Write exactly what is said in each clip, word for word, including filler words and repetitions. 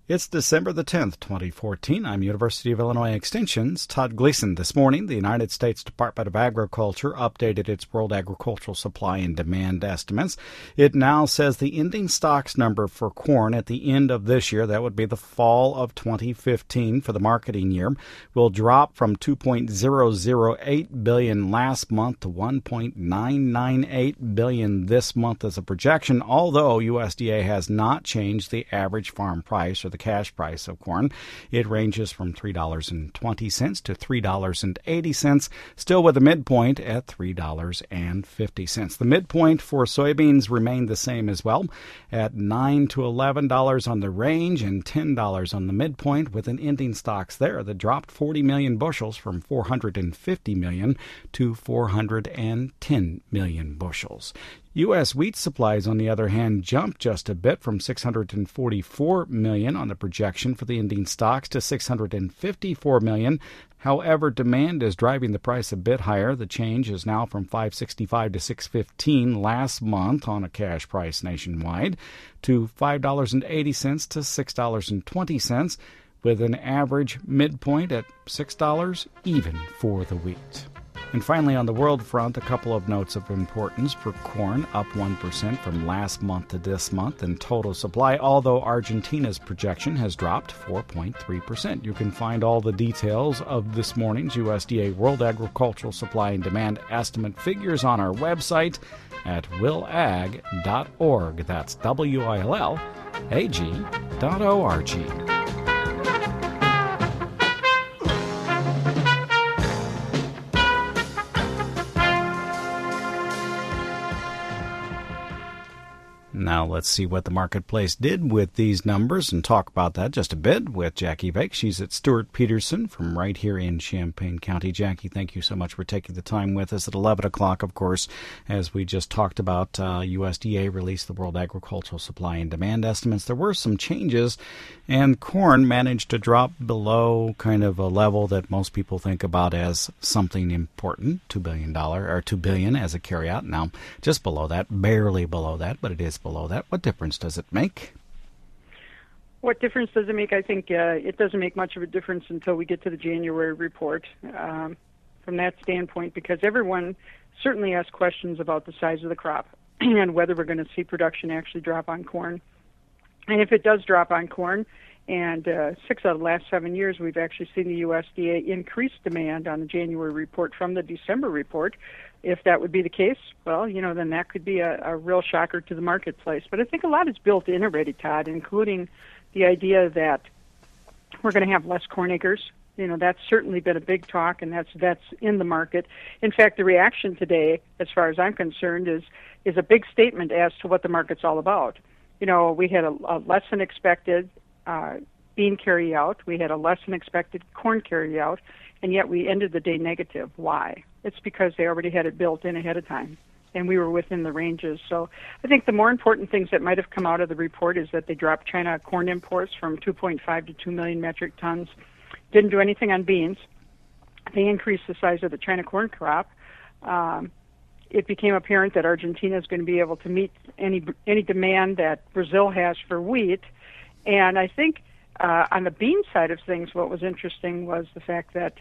It's December the tenth, twenty fourteen. I'm University of Illinois Extension's Todd Gleason. This morning, the United States Department of Agriculture updated its world agricultural supply and demand estimates. It now says the ending stocks number for corn at the end of this year, that would be the fall of twenty fifteen for the marketing year, will drop from two point zero zero eight billion last month to one point nine nine eight billion this month as a projection, although U S D A has not changed the average farm price or the cash price of corn. It ranges from three dollars and twenty cents to three dollars and eighty cents, still with a midpoint at three dollars and fifty cents. The midpoint for soybeans remained the same as well, at nine to eleven dollars on the range and ten dollars on the midpoint, with an ending stocks there that dropped forty million bushels from four hundred fifty million to four hundred ten million bushels. U S wheat supplies, on the other hand, jumped just a bit from six hundred forty-four million on the projection for the ending stocks to six hundred fifty-four million. However, demand is driving the price a bit higher. The change is now from five sixty-five to six fifteen last month on a cash price nationwide to five dollars and eighty cents to six dollars and twenty cents, with an average midpoint at six dollars even for the wheat. And finally, on the world front, a couple of notes of importance for corn, up one percent from last month to this month in total supply, although Argentina's projection has dropped four point three percent. You can find all the details of this morning's U S D A World Agricultural Supply and Demand Estimate figures on our website at will ag dot org. That's W I L L A G dot O R G. Now let's see what the marketplace did with these numbers and talk about that just a bit with Jackie Vake. She's at Stewart Peterson from right here in Champaign County. Jackie, thank you so much for taking the time with us at eleven o'clock, of course, as we just talked about. uh, U S D A released the World Agricultural Supply and Demand estimates. There were some changes, and corn managed to drop below kind of a level that most people think about as something important, two billion dollars or two billion dollars as a carryout. Now, just below that, barely below that, but it is below that. What difference does it make? What difference does it make? I think uh, it doesn't make much of a difference until we get to the January report. Um, from that standpoint, because everyone certainly asks questions about the size of the crop and whether we're going to see production actually drop on corn. And if it does drop on corn, and uh, six out of the last seven years, we've actually seen the U S D A increase demand on the January report from the December report. If that would be the case, well, you know, then that could be a, a real shocker to the marketplace. But I think a lot is built in already, Todd, including the idea that we're going to have less corn acres. You know, that's certainly been a big talk, and that's that's in the market. In fact, the reaction today, as far as I'm concerned, is is a big statement as to what the market's all about. You know, we had a, a less than expected uh, bean carry out. We had a less than expected corn carry out, and yet we ended the day negative. Why? It's because they already had it built in ahead of time, and we were within the ranges. So I think the more important things that might have come out of the report is that they dropped China corn imports from two point five to two million metric tons. Didn't do anything on beans. They increased the size of the China corn crop. Um, it became apparent that Argentina is going to be able to meet any any demand that Brazil has for wheat. And I think uh, on the bean side of things, what was interesting was the fact that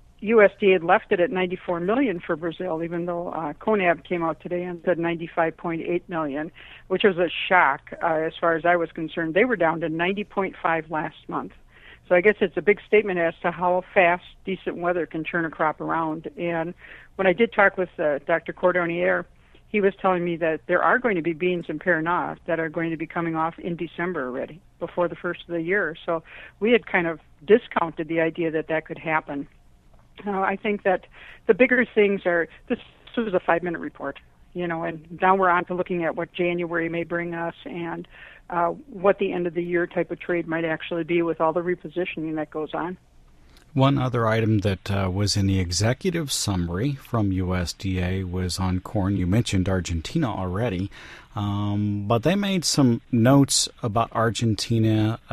U S D A had left it at ninety-four million for Brazil, even though uh, CONAB came out today and said ninety-five point eight million, which was a shock uh, as far as I was concerned. They were down to ninety point five last month. So I guess it's a big statement as to how fast decent weather can turn a crop around. And when I did talk with uh, Doctor Cordonnier, he was telling me that there are going to be beans in Paraná that are going to be coming off in December already, before the first of the year. So we had kind of discounted the idea that that could happen. Uh, I think that the bigger things are, this, this was a five-minute report, you know, and now we're on to looking at what January may bring us and uh, what the end-of-the-year type of trade might actually be with all the repositioning that goes on. One other item that uh, was in the executive summary from U S D A was on corn. You mentioned Argentina already, um, but they made some notes about Argentina uh,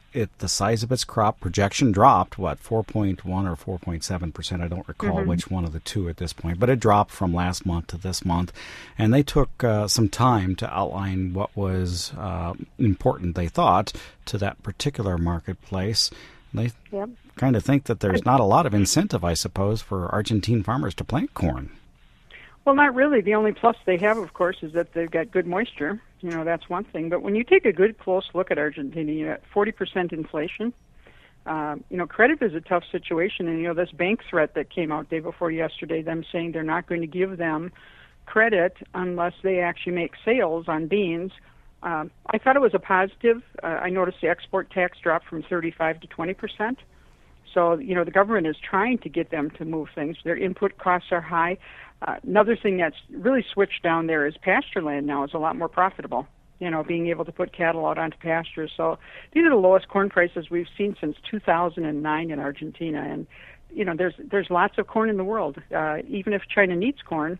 it the size of its crop projection dropped, what, four point one or four point seven percent? I don't recall mm-hmm. which one of the two at this point, but it dropped from last month to this month. And they took uh, some time to outline what was uh, important, they thought, to that particular marketplace. They yep. kind of think that there's not a lot of incentive, I suppose, for Argentine farmers to plant corn. Well, not really. The only plus they have, of course, is that they've got good moisture. You know, that's one thing. But when you take a good, close look at Argentina, you got forty percent inflation. Um, you know, credit is a tough situation. And, you know, this bank threat that came out day before yesterday, them saying they're not going to give them credit unless they actually make sales on beans. Um, I thought it was a positive. Uh, I noticed the export tax dropped from thirty-five to twenty percent. So, you know, the government is trying to get them to move things. Their input costs are high. Uh, another thing that's really switched down there is pasture land now is a lot more profitable, you know, being able to put cattle out onto pasture. So these are the lowest corn prices we've seen since two thousand nine in Argentina. And, you know, there's there's lots of corn in the world. Uh, even if China needs corn,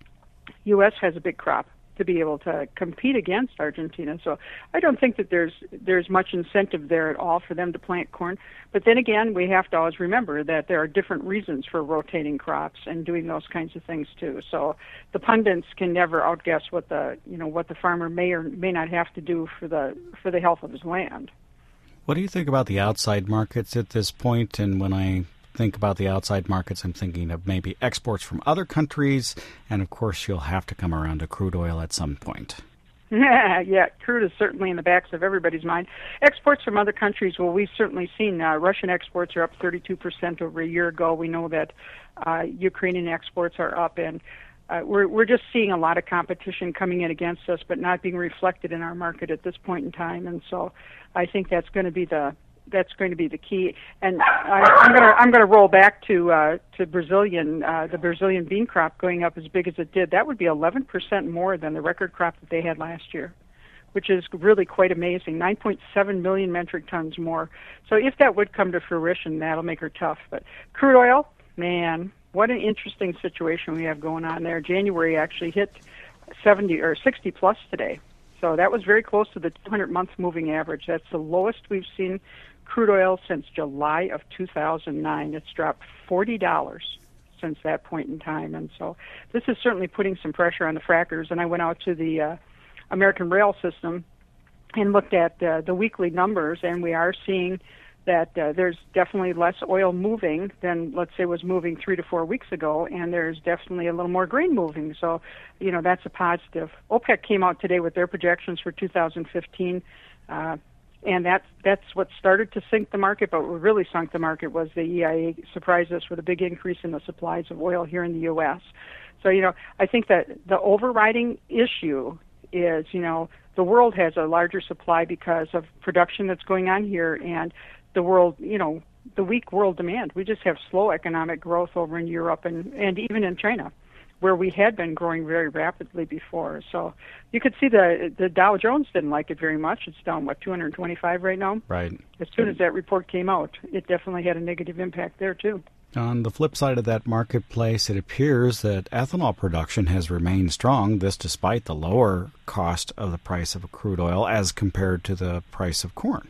U S has a big crop to be able to compete against Argentina. So I don't think that there's there's much incentive there at all for them to plant corn. But then again, we have to always remember that there are different reasons for rotating crops and doing those kinds of things too. So the pundits can never outguess what the you know what the farmer may or may not have to do for the for the health of his land. What do you think about the outside markets at this point? And when I think about the outside markets, I'm thinking of maybe exports from other countries, and of course you'll have to come around to crude oil at some point. Yeah, yeah, crude is certainly in the backs of everybody's mind. Exports from other countries, well, we've certainly seen uh, Russian exports are up thirty-two percent over a year ago. We know that uh, Ukrainian exports are up, and uh, we're we're just seeing a lot of competition coming in against us, but not being reflected in our market at this point in time. And so I think that's going to be the That's going to be the key, and I, I'm going to I'm going to roll back to uh, to Brazilian uh, the Brazilian bean crop going up as big as it did. That would be eleven percent more than the record crop that they had last year, which is really quite amazing. nine point seven million metric tons more. So if that would come to fruition, that'll make her tough. But crude oil, man, what an interesting situation we have going on there. January actually hit seventy or sixty plus today. So that was very close to the two hundred month moving average. That's the lowest we've seen crude oil since July of two thousand nine. It's dropped forty dollars since that point in time. And so this is certainly putting some pressure on the frackers. And I went out to the uh, American rail system and looked at uh, the weekly numbers, and we are seeing that uh, there's definitely less oil moving than, let's say, was moving three to four weeks ago, and there's definitely a little more grain moving. So, you know, that's a positive. OPEC came out today with their projections for two thousand fifteen, uh, and that's, that's what started to sink the market, but what really sunk the market was the E I A surprised us with a big increase in the supplies of oil here in the U S. So, you know, I think that the overriding issue is, you know, the world has a larger supply because of production that's going on here, and the world, you know, the weak world demand. We just have slow economic growth over in Europe and, and even in China, where we had been growing very rapidly before. So you could see the the Dow Jones didn't like it very much. It's down, what, two hundred twenty-five right now? Right. As soon as that report came out, it definitely had a negative impact there, too. On the flip side of that marketplace, it appears that ethanol production has remained strong, this despite the lower cost of the price of crude oil as compared to the price of corn.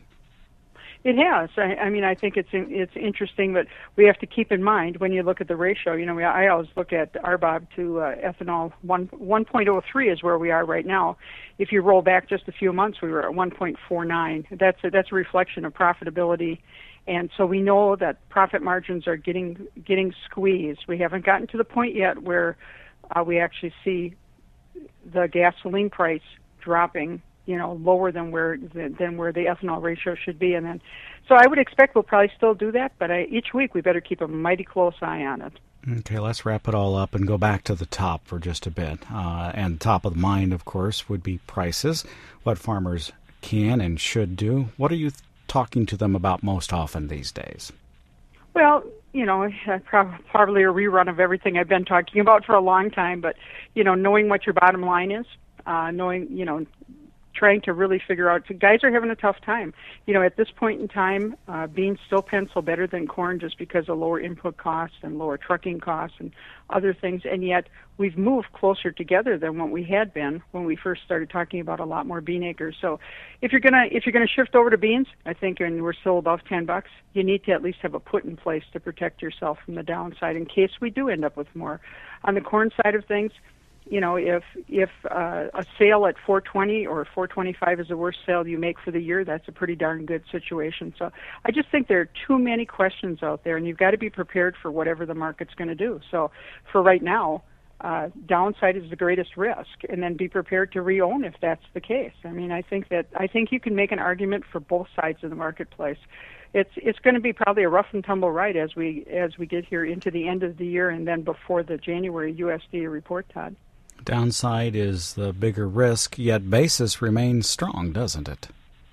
It has. I, I mean, I think it's it's interesting, but we have to keep in mind when you look at the ratio. You know, we, I always look at R B O B to uh, ethanol. One one point oh three is where we are right now. If you roll back just a few months, we were at one point four nine. That's a, that's a reflection of profitability, and so we know that profit margins are getting getting squeezed. We haven't gotten to the point yet where uh, we actually see the gasoline price dropping, you know, lower than where than where the ethanol ratio should be. And then, so I would expect we'll probably still do that, but I, each week we better keep a mighty close eye on it. Okay, let's wrap it all up and go back to the top for just a bit. Uh, and top of the mind, of course, would be prices, what farmers can and should do. What are you th- talking to them about most often these days? Well, you know, probably a rerun of everything I've been talking about for a long time, but, you know, knowing what your bottom line is, uh, knowing, you know, trying to really figure out. So guys are having a tough time. You know, at this point in time, uh, beans still pencil better than corn just because of lower input costs and lower trucking costs and other things. And yet we've moved closer together than what we had been when we first started talking about a lot more bean acres. So if you're gonna if you're gonna shift over to beans, I think, and we're still above ten bucks, you need to at least have a put in place to protect yourself from the downside in case we do end up with more. On the corn side of things, you know, if if uh, a sale at four twenty or four twenty-five is the worst sale you make for the year, that's a pretty darn good situation. So I just think there are too many questions out there, and you've got to be prepared for whatever the market's going to do. So for right now, uh, downside is the greatest risk, and then be prepared to re-own if that's the case. I mean, I think that I think you can make an argument for both sides of the marketplace. It's it's going to be probably a rough and tumble ride as we as we get here into the end of the year and then before the January U S D A report, Todd. Downside is the bigger risk, yet basis remains strong, doesn't it?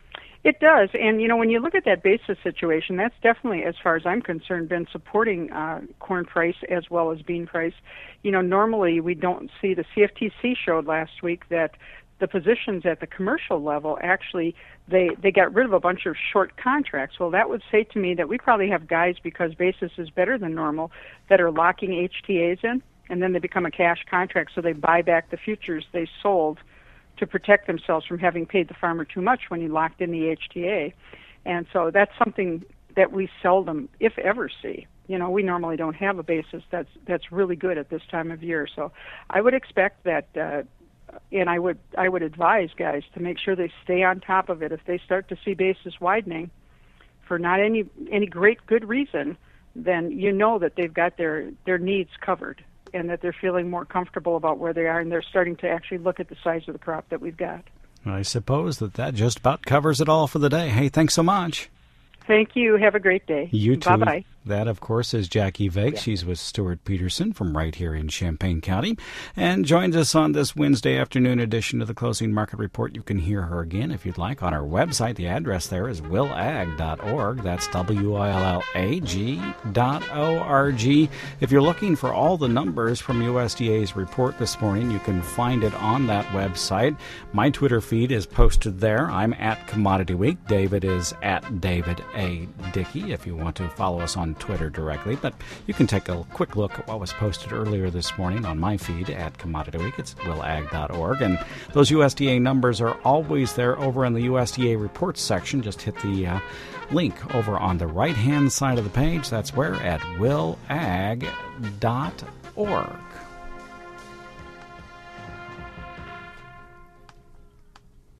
It does. And, you know, when you look at that basis situation, that's definitely, as far as I'm concerned, been supporting uh, corn price as well as bean price. You know, normally we don't see, the C F T C showed last week that the positions at the commercial level, actually, they, they got rid of a bunch of short contracts. Well, that would say to me that we probably have guys, because basis is better than normal, that are locking H T As in, and then they become a cash contract, so they buy back the futures they sold to protect themselves from having paid the farmer too much when he locked in the H T A. And so that's something that we seldom, if ever, see. You know, we normally don't have a basis that's that's really good at this time of year. So I would expect that, uh, and I would I would advise guys to make sure they stay on top of it. If they start to see basis widening for not any any great good reason, then you know that they've got their, their needs covered, and that they're feeling more comfortable about where they are, and they're starting to actually look at the size of the crop that we've got. I suppose that that just about covers it all for the day. Hey, thanks so much. Thank you. Have a great day. You too. Bye-bye. That, of course, is Jackie Vake. Yeah. She's with Stuart Peterson from right here in Champaign County, and joins us on this Wednesday afternoon edition of the Closing Market Report. You can hear her again if you'd like on our website. The address there is will ag dot org. That's W I L L A G dot O R G. If you're looking for all the numbers from U S D A's report this morning, you can find it on that website. My Twitter feed is posted there. I'm at Commodity Week. David is at David A. Dickey if you want to follow us on Twitter directly, but you can take a quick look at what was posted earlier this morning on my feed at Commodity Week. It's will ag dot org, and those U S D A numbers are always there over in the U S D A reports section. Just hit the uh, link over on the right-hand side of the page. That's where, at will ag dot org.